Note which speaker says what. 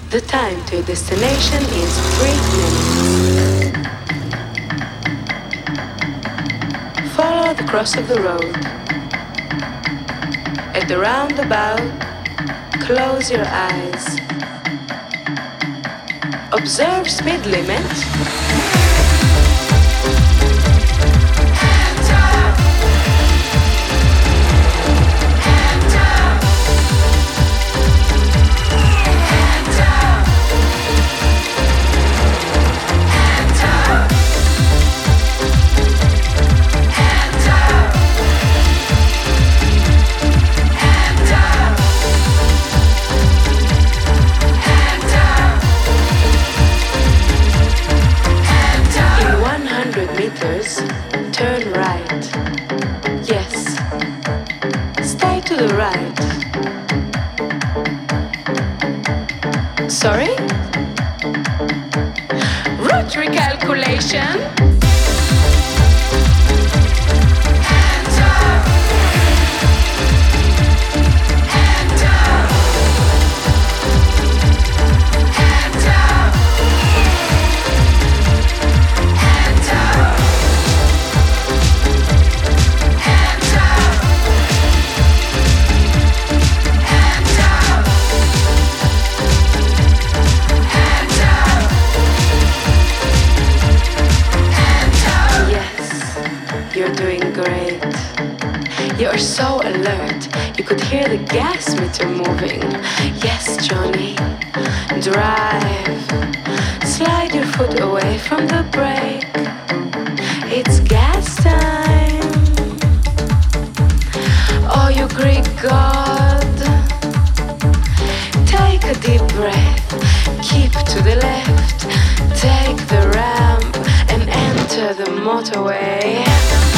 Speaker 1: The time to your destination is 3 minutes. Follow the cross of the road. At the roundabout, close your eyes. Observe speed limit. Turn right. Yes. Stay to the right. Sorry? Route recalculation. You're so alert, you could hear the gas meter moving. Yes, Johnny, drive. Slide your foot away from the brake. It's gas time. Oh, you Greek god. Take a deep breath, keep to the left. Take the ramp and enter the motorway.